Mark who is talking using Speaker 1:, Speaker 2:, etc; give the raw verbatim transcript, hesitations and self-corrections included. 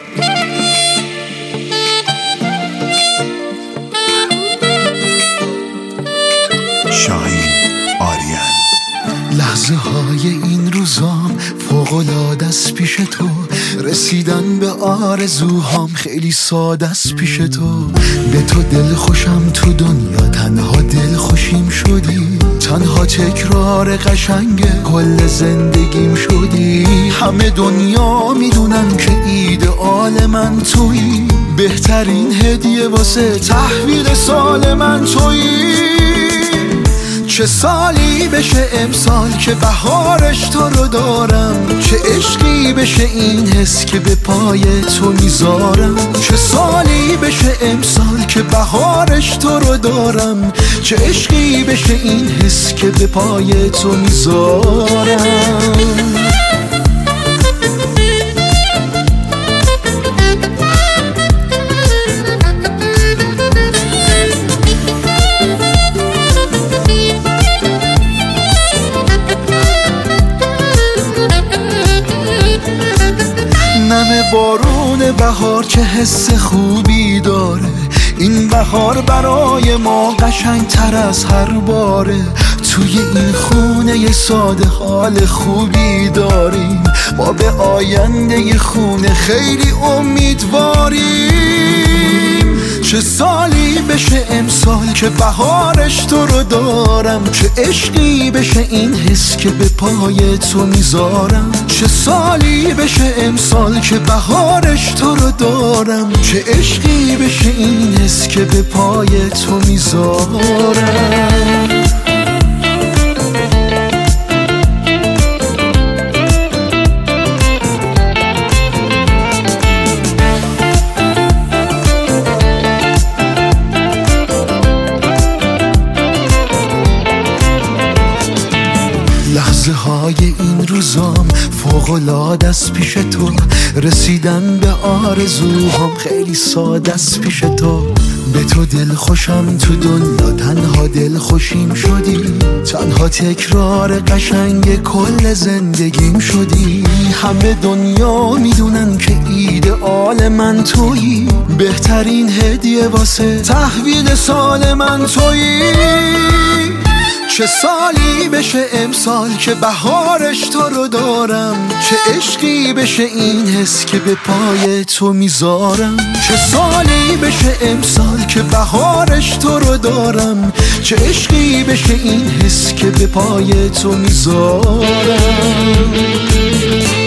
Speaker 1: شاهین آریان.
Speaker 2: لحظه های این روزام فوق‌العاده است پیش تو، رسیدن به آرزوهام خیلی ساده است پیش تو. به تو دل خوشم تو دنیا، تنها دل خوشیم شدی، تنها تکرار قشنگ کل زندگیم شدی. همه دنیا میدونن که ایدئال من تویی، بهترین هدیه واسه تحویل سال من تویی. چه سالی بشه امسال که بهارش تو رو دارم، چه عشقی بشه این حس که به پای تو میذارم. چه سالی بشه امسال که بهارش تو رو دارم، چه عشقی بشه این حس که به پای تو میذارم. نم بارون بهار چه حس خوبی داره، این بهار برای ما قشنگ تر از هر باره. توی این خونه یه ساده حال خوبی داریم، ما به آینده خونه خیلی امیدواریم. چه سالی بشه امسال که بهارش تو رو دارم، چه عشقی بشه این حس که به پای تو میذارم. چه سالی بشه امسال که بهارش تو رو دارم، چه عشقی بشه این حس که به پای تو میذارم. لحظه های این روزام فوق‌العاده است پیش تو، رسیدن به آرزوهام خیلی ساده است پیش تو. به تو دل خوشم تو دنیا، تنها دل خوشیم شدی، تنها تکرار قشنگ کل زندگیم شدی. همه دنیا میدونن که ایدئال من تویی، بهترین هدیه واسه تحویل سال من تویی. چه سالی بشه امسال که بهارش تو رو دارم، چه عشقی بشه این حس که به پای تو میذارم. چه سالی بشه امسال که بهارش تو رو دارم، چه عشقی بشه این حس که به پای تو میذارم.